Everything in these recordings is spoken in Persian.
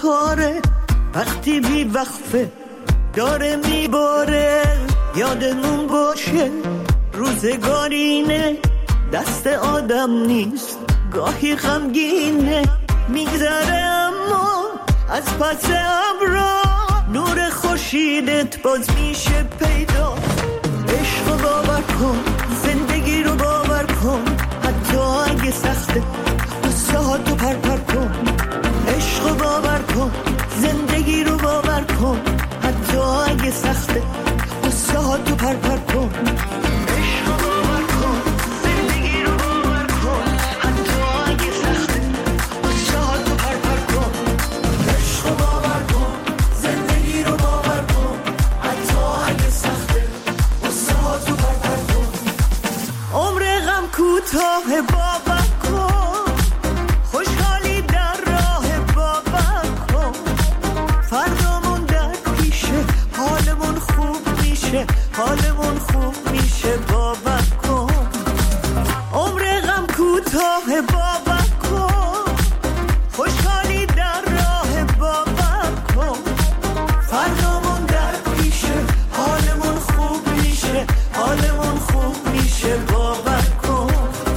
کاره، وقتی بی وقفه داره میباره. یادمون باشه روزگارینه، دست آدم نیست، گاهی غمگینه. میگذره اما از پس ابرا نور خورشیدت باز میشه پیدا. عشق رو باور کن، زندگی رو باور کن، حتی اگه سخته قصه ها تو پر کن. عشق رو باور کن، زندگی رو باور کن، حتی اگه سخته قصه ها تو پر کن. عشق رو باور کن، زندگی رو باور کن، حتی اگه سخته قصه ها تو پر کن. عشق رو باور کن، زندگی رو باور کن، حتی اگه سخته قصه ها تو پر کن. عمر غم کوتاه باور کن، خوشحالی در راه باور کن. فردامون در پیشه، حالمون خوب میشه، حالمون خوب میشه، باور کن. عمر غم کوتاه باور کن، خوشحالی در راه باور کن. فردامون در پیشه، حالمون خوب میشه، حالمون خوب میشه، باور کن.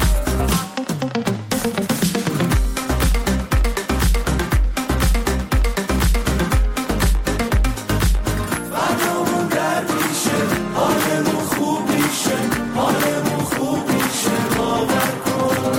فردامون در پیشه، حالمون خوب میشه، حالمون خوب میشه، باور کن.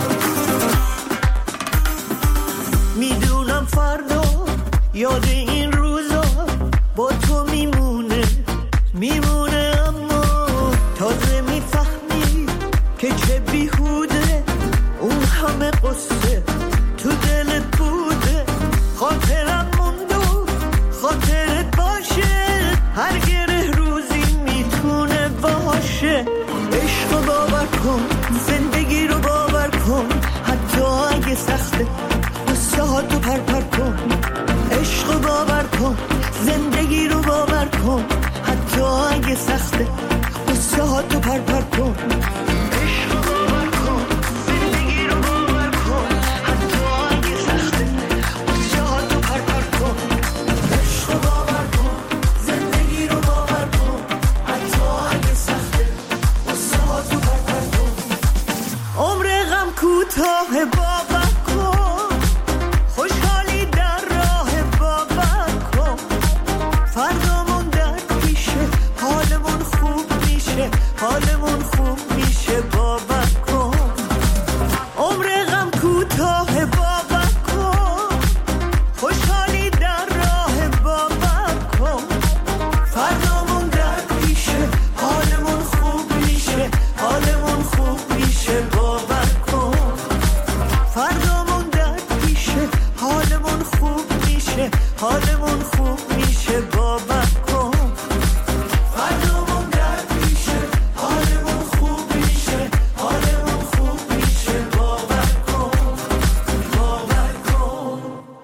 میدونم فردا یاد این روزا با تو میمونه، اما تازه میفهمی که چه بیهوده اون همه قصه تو دلت بوده. خاطرم موند و خاطرت باشه، هر گره روزی میتونه باشه. عشق رو باور کن، زندگی رو باور کن، حتی اگه سخته قصه ها تو پر کن. عشق رو باور کن، زندگی رو باور کن، حتی اگه سخته قصه ها تو پر کن. عشق رو باور کن، زندگی رو باور کن، حتی اگه سخته قصه ها تو پر کن. عشق رو باور کن، زندگی رو باور کن، حتی اگه سخته قصه ها تو پر کن. عمر غم کوتاه باور کن، خوشحالی در راه باور کن. فردامون در پیشه، حالمون خوب میشه، حالمون خوب میشه، باور کن. عمر غم کوتاه باور کن، خوشحالی در راه باور کن. فردامون در پیشه، حالمون خوب میشه، حالمون خوب میشه، باور کن. فردامون در پیشه، حالمون خوب میشه، حالمون خوب میشه، باور کن. فردامون در پیشه، حالمون خوب میشه، حالمون خوب میشه، باور کن، باور کن.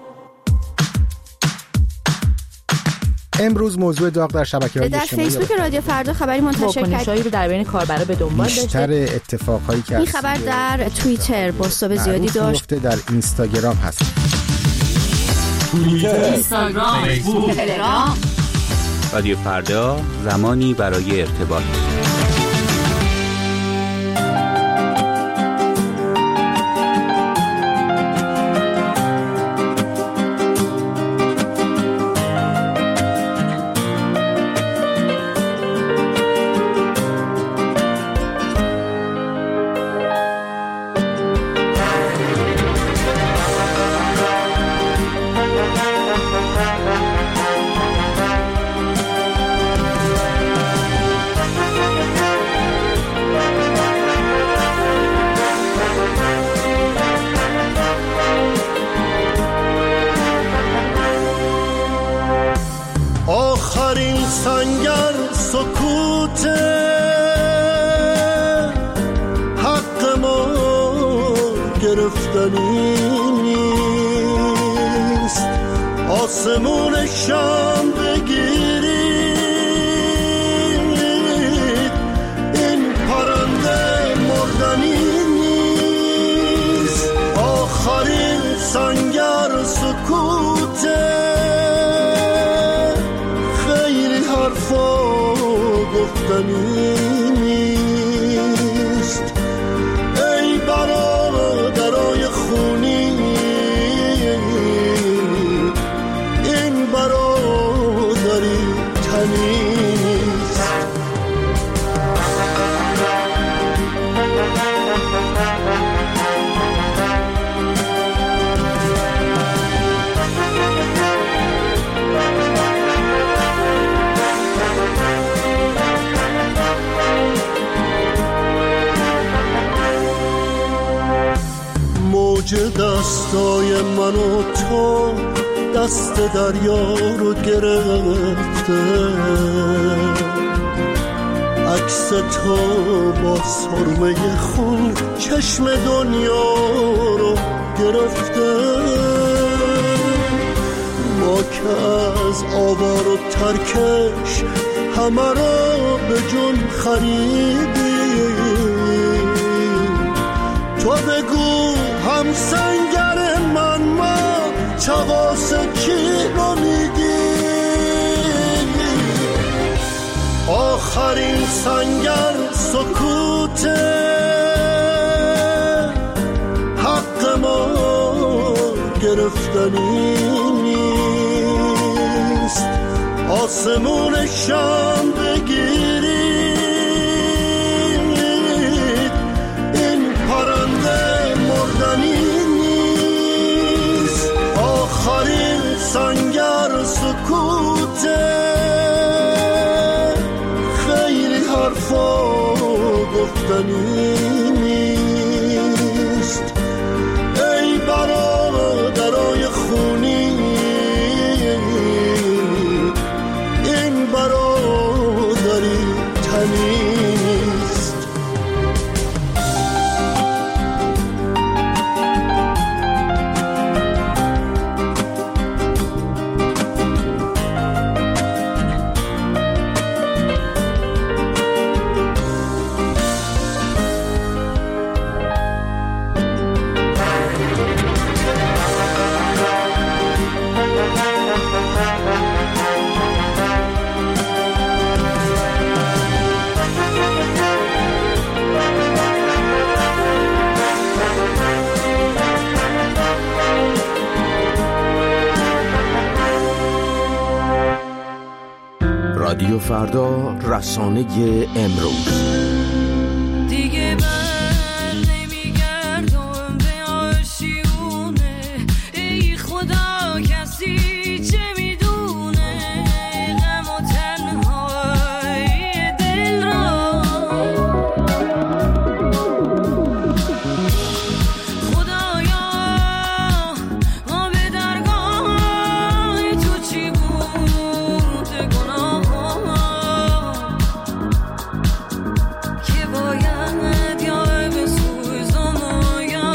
امروز موضوع داغ در شبکه‌های در اجتماعی فیسبوک رادیو فردا خبری منتشر واکنش‌هایی رو در بین کاربرا به دنبال داشته. بیشتر اتفاقهایی که این خبر در توییتر بازتاب زیادی داشت. در اینستاگرام هست. اینستاگرام، فیسبوک، تلگرام. رادیو فردا، زمانی برای ارتباط. آخرین سنگر سکوت حق ما گرفتنی نیست. آسمون شام بگیرید، این پرنده مردنی نیست. آخرین سنگر سکوت گفتنی نیست. ای برادرای خونی این برادری تنی نیست. موج دستای من و تو دست دریا رو گرفته، عکس تو با سرمه خون چشم دنیا رو گرفته. ما که از آوار و ترکش همه رو به جون خریدیم، تو بگو هم سنگر من ما چواس کی رو میگی؟ آخرین سنگر سکوته، حق ما گرفتنی نیست. آسمونشم بگیرید، این پرنده مردنی نیست. آخرین سنگر سکوته، خیلی حرفا گفتنی نیست. ای برادرای خونی این برادری تنی نیست. رادیو فردا، رسانه امروز. دیگه من نمیگردم به آشیونه، ای خدا کسی چه میدونه غم و تنهای دل را. خدایا ما به درگاه تو چی بود گناه که باید یا بسوزم و یا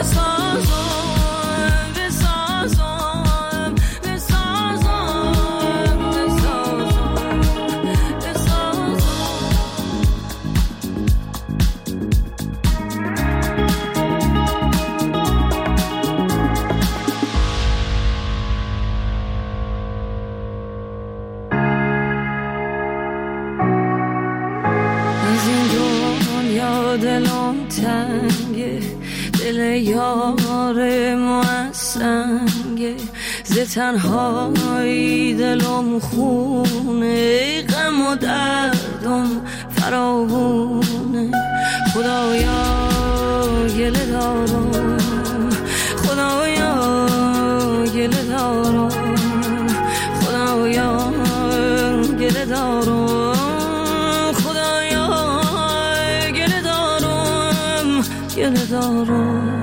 بسازم بسازم بسازم بسازم بسازم. از این دنیا دلم تنگه، دل یار موسنگه، ز تنهایی دلم خونه، غم و دردم فراوونه. خدایا گله دارم، خدایا گله دارم، خدایا گله دارم، خدایا گله دارم، گله دارم.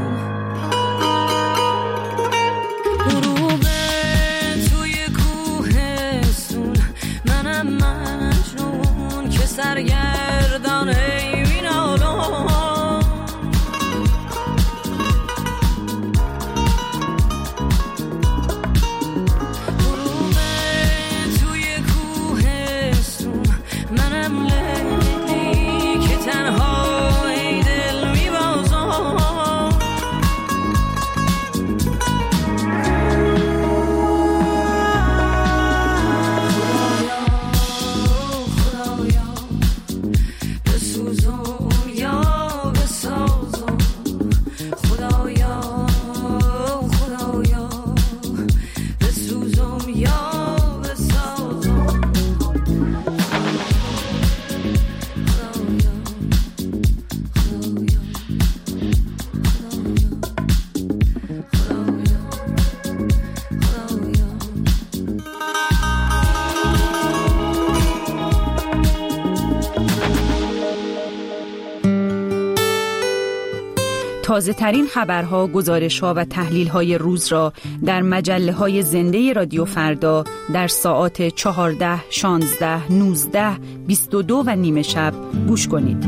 غروب توی کوهستون، منم مجنون که سرگردان این عالم. غروب توی کوهستون، منم لیلی که تنها ای دل میبازم. خدایا تازه ترین خبرها، گزارش‌ها و تحلیل‌های روز را در مجله‌های زنده رادیو فردا در ساعات 14، 16، 19، 22 و نیم شب گوش کنید.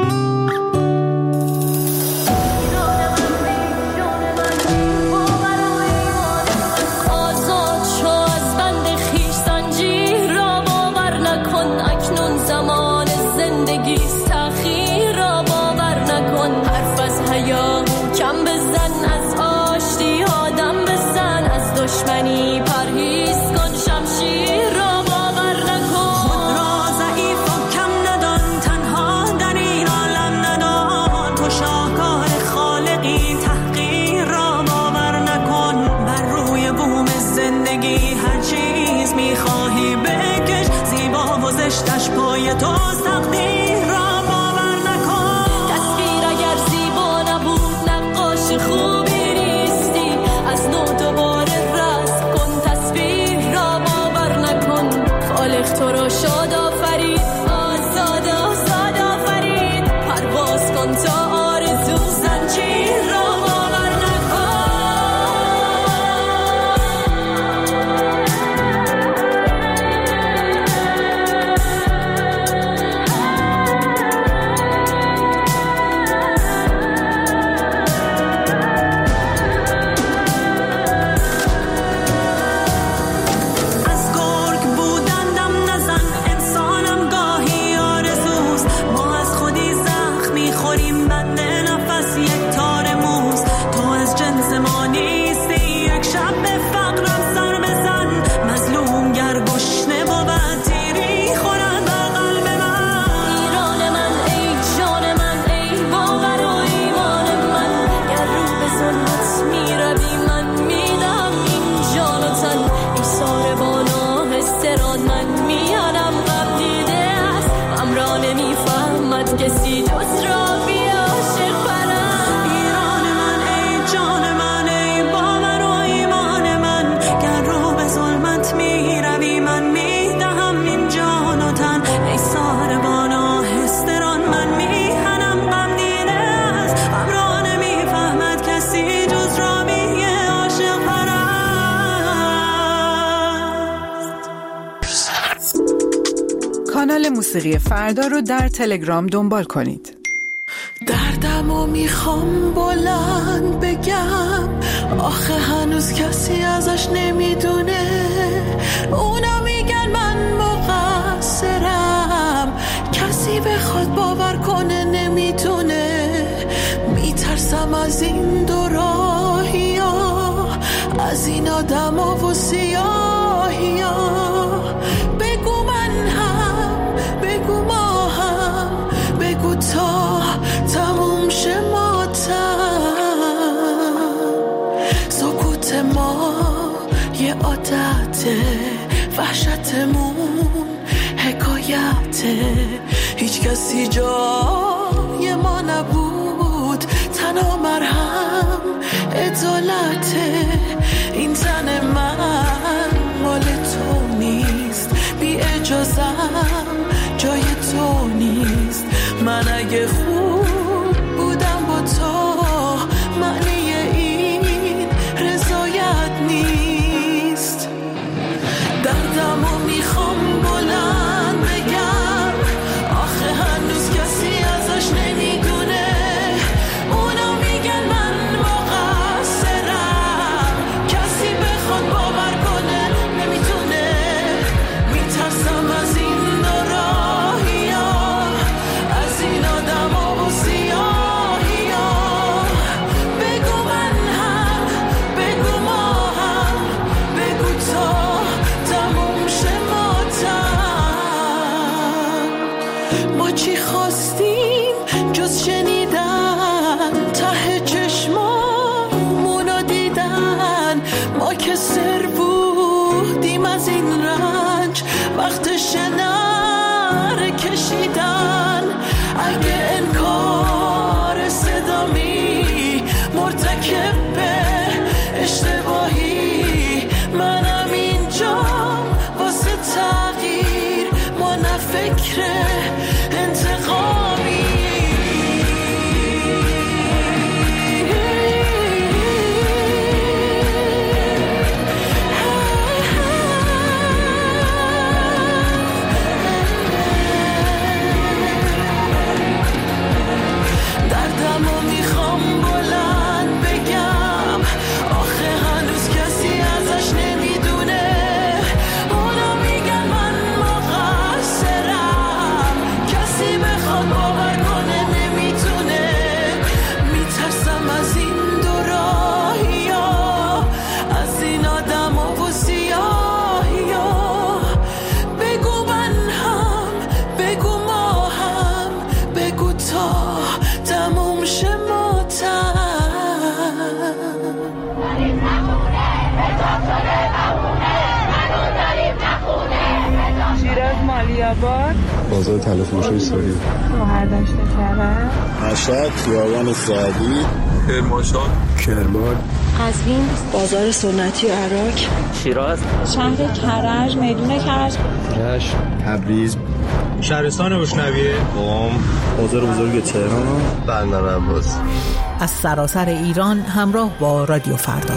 کانال موسیقی فردا رو در تلگرام دنبال کنید. دردمو میخوام بلند بگم، آخه هنوز کسی ازش نمیدونه. اونا میگن من مقصرم، کسی بخواد باور کنه نمیتونه. میترسم از این دو راهی ها، از این آدم ها و سیاهی ها. بگو من هم، بگو ما هم، بگو تا تموم شه ماتم. سکوت ما یه عادته، وحشتمون حکایته. هیچ کسی جای ما نبود، تنها مرهم عدالته. این تن من مال تو نیست، بی اجازم جای تو نیست. من اگه خوب بودم با تو، معنی این رضایت نیست. دردمو میخوام بلند بگم، آخه هنوز کسی ازش نمیدونه. اونا میگن من مقصرم، کسی بخواد باور کنه نمیتونه. میترسم از این دو راهی ها، از این آدم ها و سیاهی ها. بگو من هم، بگو ما هم، بگو تا تموم شه ماتم. ما چی خواستیم جز شنیدن، ته چشمامونو دیدن. ما که سر بودیم از این رنج، وقت شنر کشیدن. اگه انکار صدامی مرتکب به اشتباهی، منم اینجا واسه تغییر، ما نه فکر انتقامی. علی‌آباد، بازار طلا فروشی سوری، شهردشت کرج، مشهد، خیابان سعدی، کرمانشاه، کرمان، قزوین، بازار سنتی عراق، شیراز، شهر کرج، میدون کرج، رشت، تبریز، شهرستان بوشنویه، قم، بازار بزرگ تهران، بندر عباس. از سراسر ایران همراه با رادیو فردا.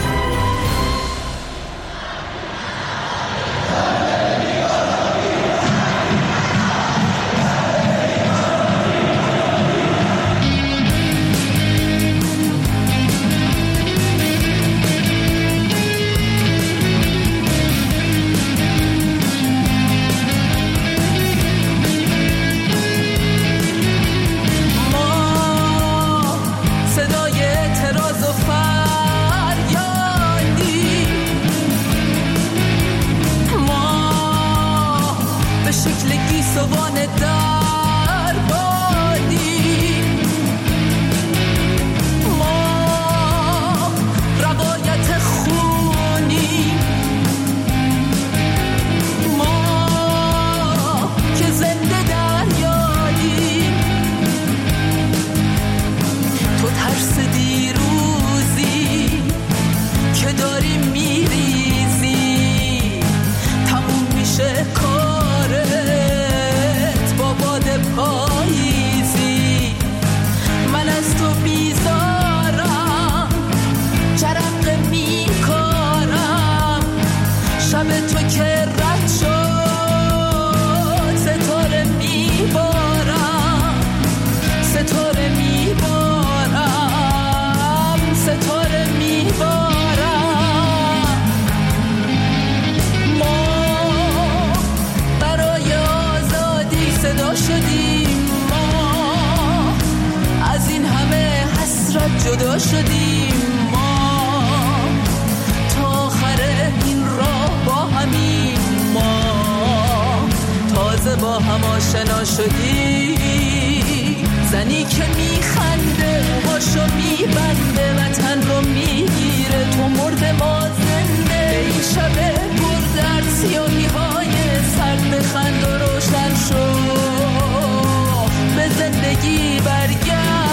جدا شدیم ما تا آخر این راه با همین ما تازه با هم آشنا شدیم زنی که میخنده موهاشو میبنده وطن رو میگیره تو مرد ما زنده این شب بردرد سیاهی های سرد بخند و روشن شو به زندگی برگرد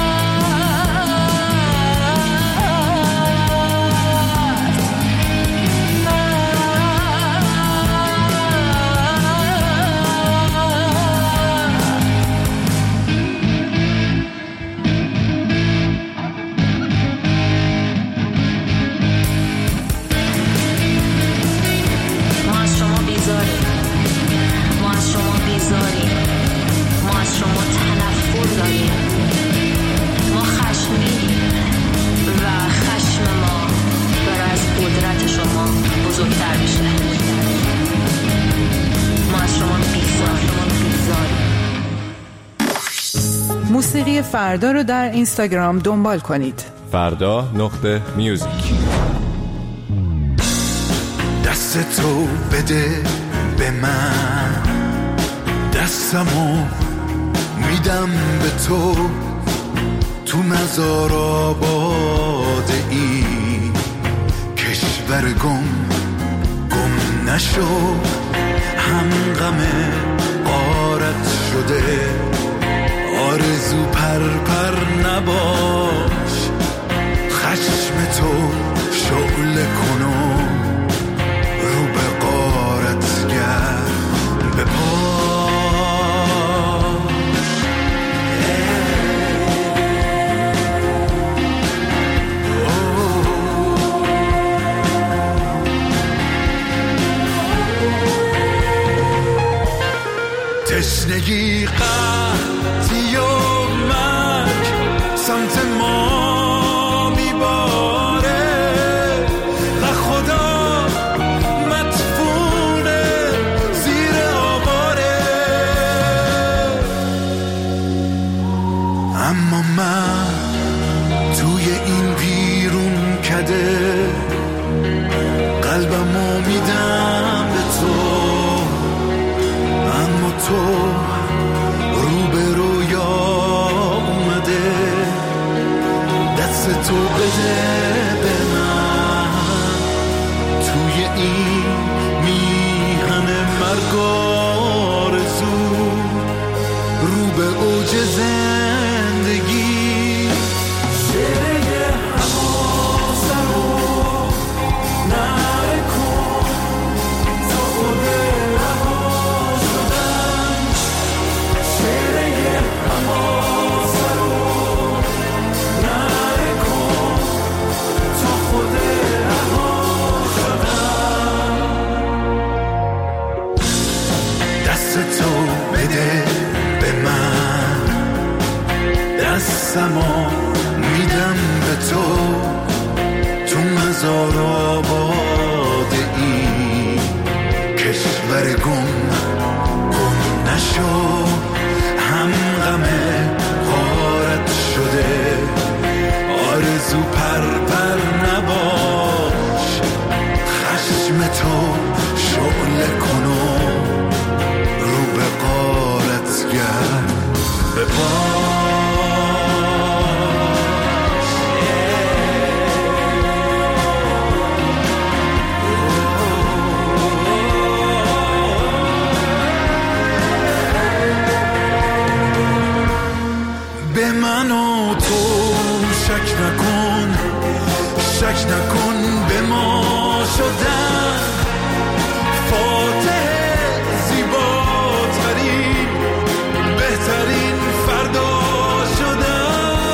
موسیقی فردا رو در اینستاگرام دنبال کنید. فردا.music. دست تو بده به من دستمو میدم به تو تو مزار آباد این کشور گم نشو هم غم غارت شده آرزو پر نباش خشم تو شعله کنو رو به غارت گرد به تشنگی قحطی و مرگ سمت ما میباره و خدا مدفونه زیر آواره اما من توی این بیرون کده قلبمو میدم به تو اما تو رو به رویا نفسمو میدم به تو مزار آباده ای کشور گم نشو هم غم غارت شده آرزو پر نباش خشم تو شعله کنو رو به غارت گرد به شک نکن به ما شدن فاتح زیباترین بهترین فردا شدن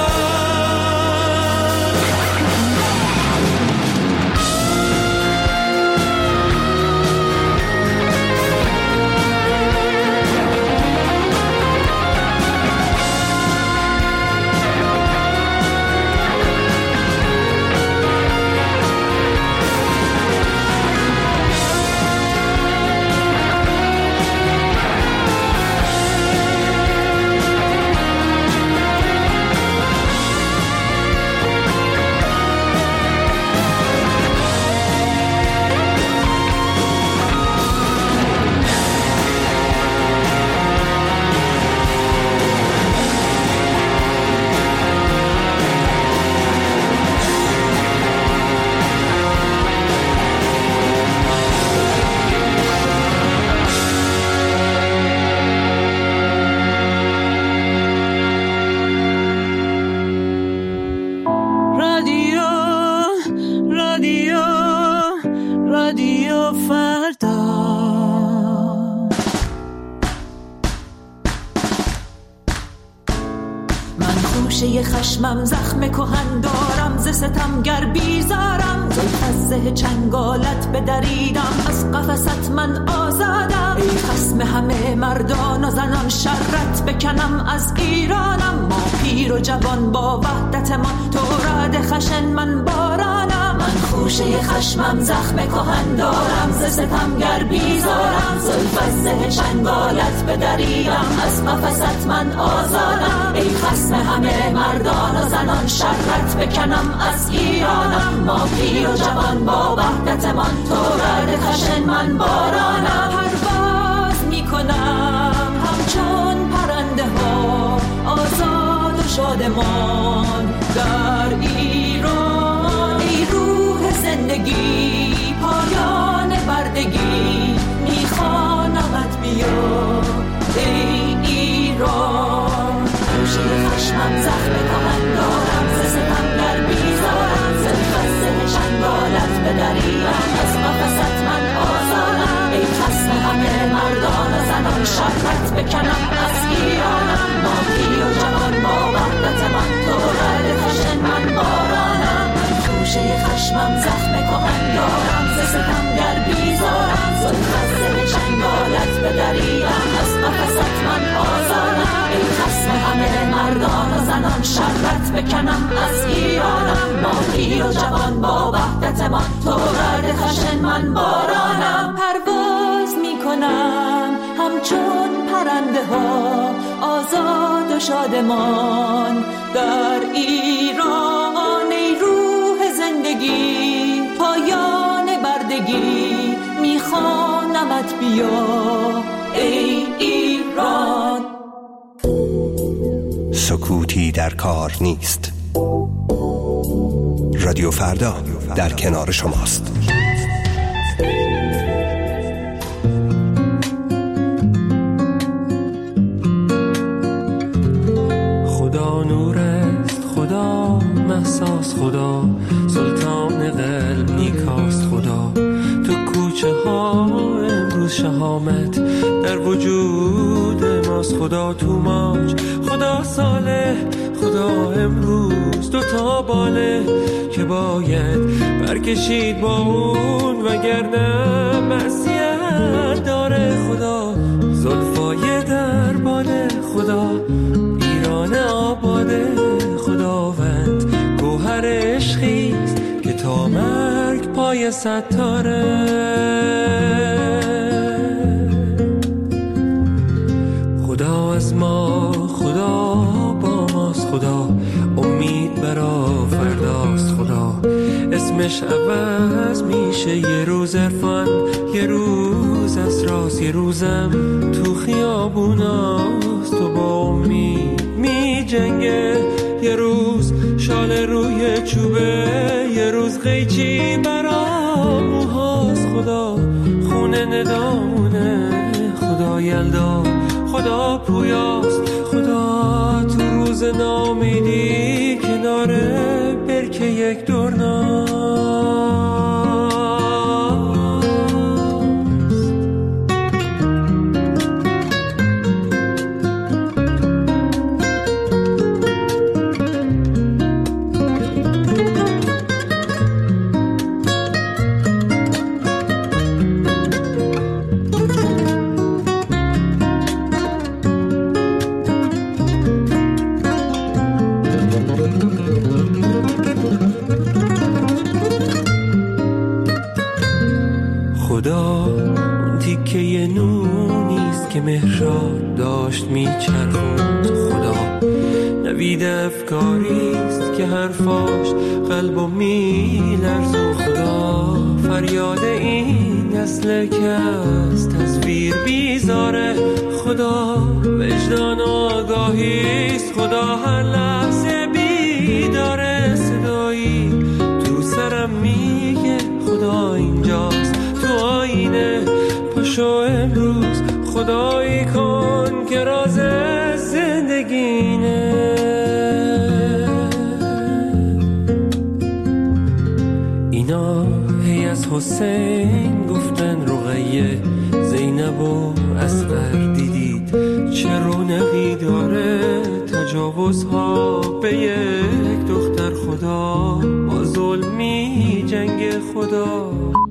خشمم زخم کهن دارم ز ستمگر بیزارم زلف چنگالت بدریدم از قفست من آزادم ای خصم همه مردان و زنان شرت بکنم از ایرانم ما پیر و جوان با وحدت ما تو رد خشن من بارانم من خوشه خشمم زخم کهن دارم ز ستمگر بیزارم زلف چنگالت بدریدم از قفست من آزادم ای خصم همه مردان و زنان شرت بکنم از ایرانم ما پیر و جوان با وحدت من تو رد خشن من بارانم پرواز میکنم همچون پرنده ها آزاد و شادمان در ایران ای روح زندگی پایان بردگی میخوانمت بیا ای ایران خوشه خشمم زخم کهن دارم ز ستمگر بیزارم زلف چنگالت بدریدم از قفست من آزادم ای خصم همه مردان و زنان شرت بکنم از ایرانم ما پیر و جوان با وحدت من تو رد خشن من بارانم خوشه خشمم زخم کهن دارم ز ستمگر بیزارم زلف چنگالت بدریدم از قفست من آزادم ای خصم همه مردان و زنان شرت بکنم از ایرانم ما پیر و جوان با وحدت من تو رد خشن من بارانم پرواز میکنم همچون پرنده ها آزاد و شادمان در ایران ای روح زندگی پایان بردگی میخوانمت بیا ای ایران سکوتی در کار نیست. رادیو فردا در کنار شماست. خدا نور است، خدا محساس، خدا سلطان قلب نیکاست، خدا تو کوچه ها امروز شهامت در وجود ماست، خدا تو موج، خدا صالح، خدا امروز دوتا باله که باید برکشید با اون وگرنه معصیت داره، خدا زلفای در باله، خدا ایران آباده، صدای ستاره. خدا از ما، خدا با ماست، خدا امید برا فرداست، خدا اسمش عوض میشه، یه روز عرفان، یه روز اسراس، یه روزم تو خیابوناست و با امید می جنگه، یه روز شال روی چوبه، یه روز قیچی برا موهاست، خدا خونه ندامونه، خدا یلدا، خدا پویاست، خدا تو روز نامیدی کناره برکه یک دورناست. خدا اون تیکه یه نونیست که مهراب داشت میچرخوند، خدا نوید افکاریست که حرفاش قلبو میلرزون، خدا فریاد این نسل که از تصویر بیزاره، خدا وجدان آگاهیست، خدا هر لحظه بیداره، صدایی تو سرم میگه خدا اینجاست تو آینه، پاشو امروز خدایی کن که راز زندگینه. اینا هی از حسین گفتن رقیه، زینب و اصغر دیدید چه رونقی داره، تجاوزها به یک دختر، خدا با ظلمی جنگ خدا.